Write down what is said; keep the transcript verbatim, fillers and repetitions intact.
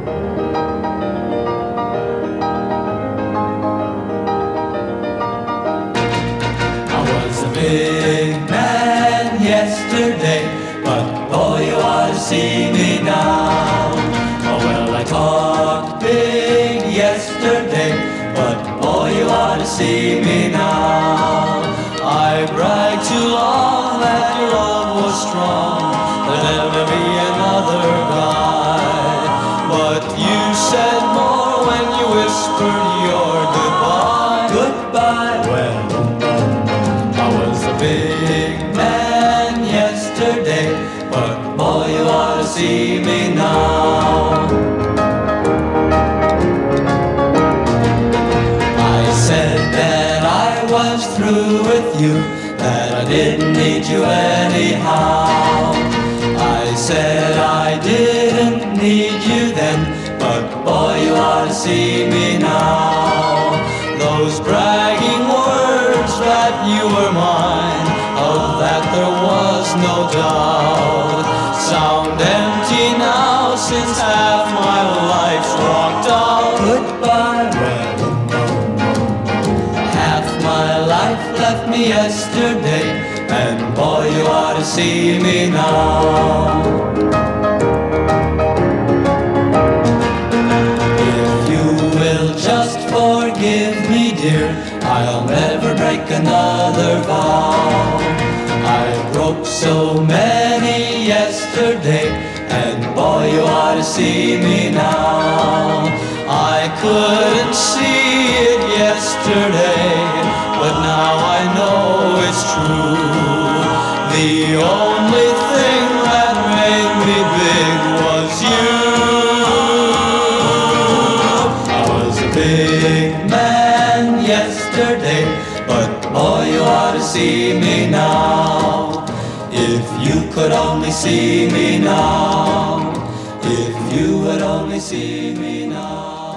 I was a big man yesterday, but boy, you ought to see me now. Oh well, I talked big yesterday, but boy, you ought to see me now. I bragged too long that your love was strong, there'll never be another guy. But you said more when you whispered your goodbye. Goodbye. Well, I was a big man yesterday, but boy, you ought to see me now. I said that I was through with you, that I didn't need you anyhow. I said I didn't need you then, but boy, you ought to see me now. Those bragging words that you were mine, of that there was no doubt, sound empty now since half my life's walked out. Goodbye. Well, half my life left me yesterday, and boy, you ought to see me now. If you will just forgive me, dear, I'll never break another vow. I broke so many yesterday, and boy, you ought to see me now. I couldn't see it yesterday, but now I know it's true. The only thing that made me big was you. I was a big man yesterday, but boy, you ought to see me now. If you could only see me now, if you would only see me now.